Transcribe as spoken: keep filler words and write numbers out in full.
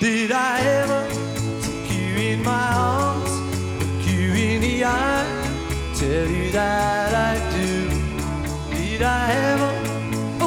Did I ever take you in my arms, look you in the eye, tell you that